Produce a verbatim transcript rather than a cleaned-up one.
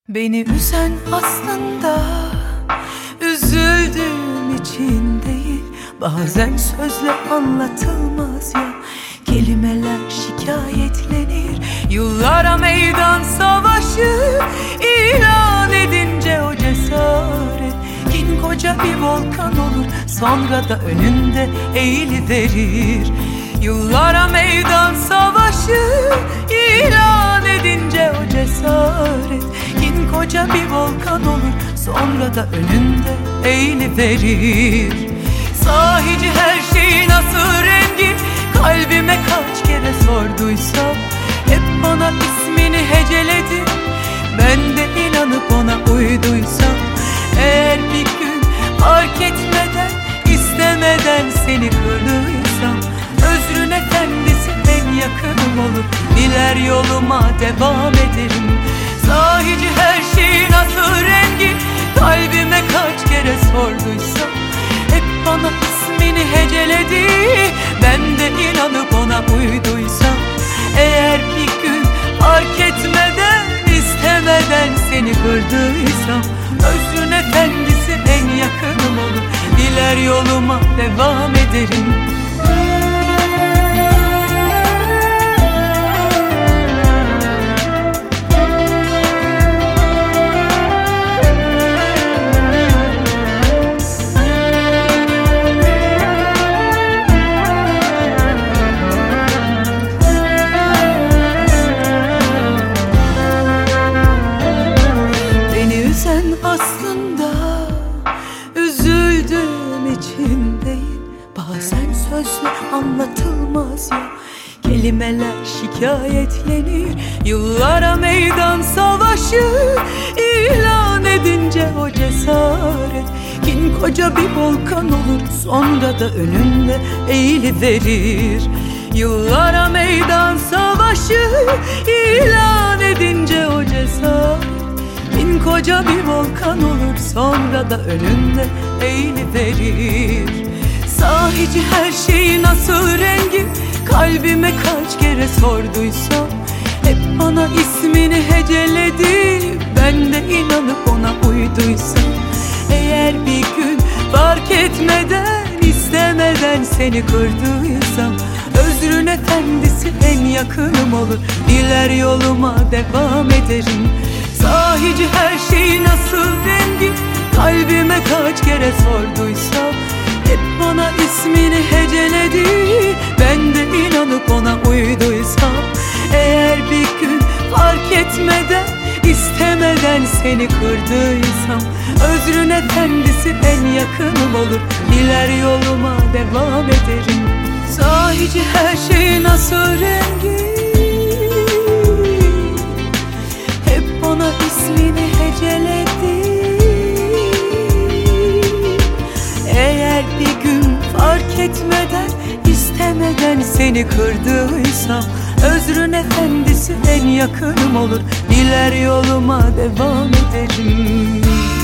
Beni üzen aslında üzüldüğüm için değil, bazen sözle anlatılmaz ya. Kelimeler şikayetlenir, yıllara meydan savaşı ilan edince o cesaret kin koca bir volkan olur, sonra da önünde eğiliverir. Yıllara meydan savaşı ilan edince o cesaret kin koca bir volkan olur, sonra da önünde eğiliverir. Sahici her şeyi nasıl rengi, kalbime kaç kere sorduysam hep bana ismini heceledi. Ben de inanıp ona uyduysam, eğer bir gün fark etmeden, istemeden seni kırdıysam, özrün efendisi en yakınım olup diler yoluma devam ederim. Sahici her şeyi nasıl rengi, kalbime kaç kere sorduysam hep bana ismini heceledi. Ben de inanıp ona uyduysam, eğer bir gün fark etmeden, istemeden seni kırdıysam, özrün efendisi en yakınım olup diler yoluma devam ederim. Aslında üzüldüğüm için değil, bazen sözle anlatılmaz ya. Kelimeler şikayetlenir, yıllara meydan savaşı ilan edince o cesaret kin koca bir volkan olur, sonra da önünde eğiliverir. Yıllara meydan savaşı ilan edince o cesaret kin koca bir volkan olur, sonra da önünde eğiliverir. Sahici her şeyi nasıl rengi, kalbime kaç kere sorduysam hep bana ismini heceledi. Ben de inanıp ona uyduysam, eğer bir gün fark etmeden, istemeden seni kırdıysam, özrün efendisi en yakınım olur, diler yoluma devam ederim. Sahici her şeyi nasıl rengi, kalbime kaç kere sorduysam hep bana ismini heceledi. Ben de inanıp ona uyduysam, eğer bir gün fark etmeden, istemeden seni kırdıysam, özrün efendisi en yakınım olur, diler yoluma devam ederim. Sahici her şeyi nasıl rengi, ona ismini heceledi. Eğer bir gün fark etmeden, istemeden seni kırdıysam, özrün efendisi en yakınım olur, diler yoluma devam ederim.